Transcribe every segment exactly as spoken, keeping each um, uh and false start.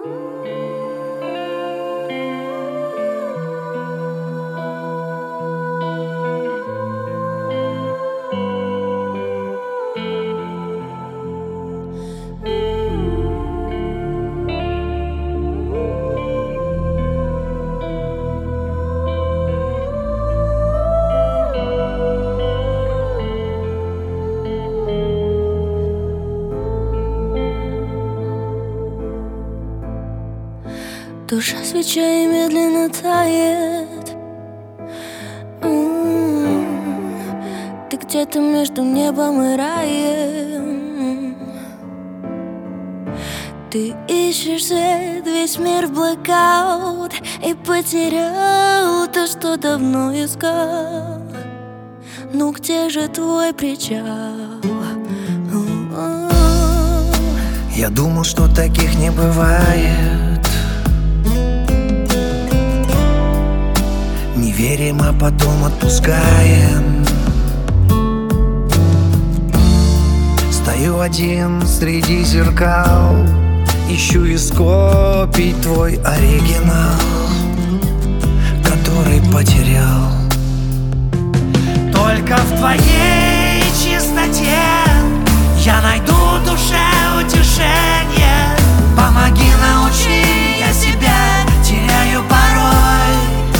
Душа свечей медленно тает. М-м-м. Ты где-то между небом и раем. Ты ищешь свет, весь мир в блэкаут, и потерял то, что давно искал. Ну где же твой причал? Я думал, что таких не бывает. Не верим, а потом отпускаем. Стою один среди зеркал, ищу из копий твой оригинал, который потерял. Только в твоей чистоте я найду душе утешение. Помоги, научи, я себя теряю порой.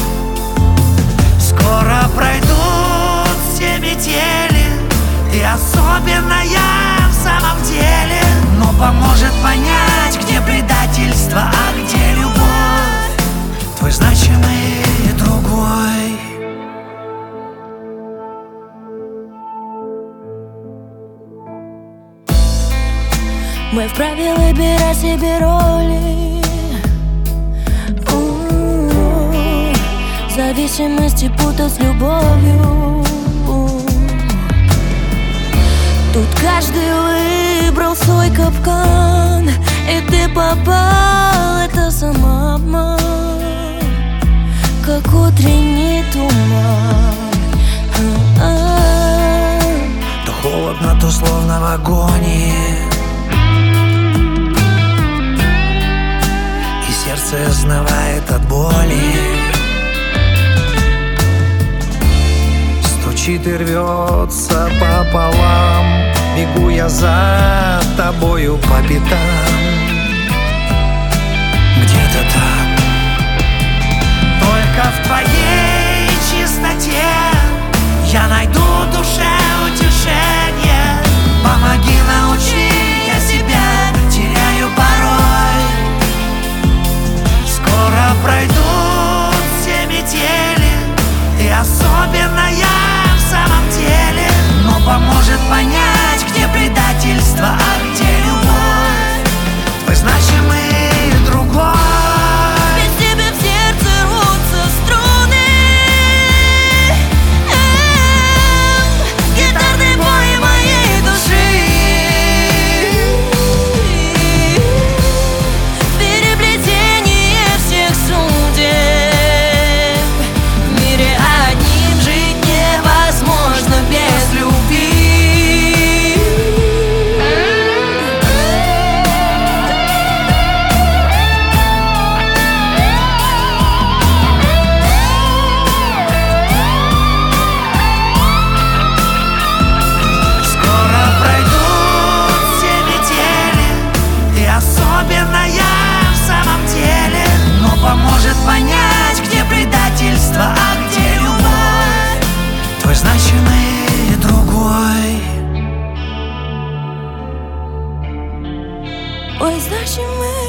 Скоро пройдут все метели, и особенно я в самом деле. Но поможет понять, где предательство, а где любовь, твой значимый другой. Мы вправе выбирать себе роли. У-у-у. Зависимости путать с любовью. Тут каждый выбрал свой капкан, и ты попал, это самообман, как утренний туман. А-а-а. То холодно, то словно в агонии, и сердце изнывает от боли. Стучит и рвется пополам, бегу я за тобою по пятам. Где-то там. Только в твоей чистоте я найду душе утешение. Помоги, научи, я себя теряю порой. Скоро пройдут все метели, и особенно я в самом деле. Но поможет понять, где предательство, а где любовь, твой значимый другой. Без тебя в сердце рвутся струны. Эм, гитарный бой моей души. Переплетение всех судеб. В мире одним жить невозможно без любви. Скоро пройдут все метели, и особенно я в самом деле. Но поможет понять, где предательство, а где любовь, твой значимый другой. Ой, значимый